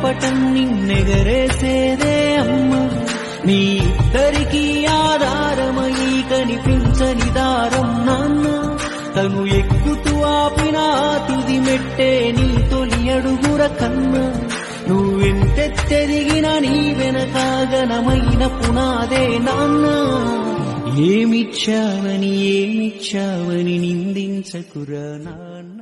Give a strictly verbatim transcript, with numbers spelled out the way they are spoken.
పటం నిన్నెగరేసేదే అమ్మ. మీ ఇద్దరికీ ఆధారమై కనిపించని దారం నాన్న. తను ఎక్కుతూ ఆపిన తుది మెట్టే నీ తొలి అడుగుర కన్నా. నువ్వెంతెత్తెదిగిన నీ వెనక ఘనమైన పునాదే నాన్న. ఏమిచ్చావని ఏమిచ్చావని నిందించకురా నాన్న.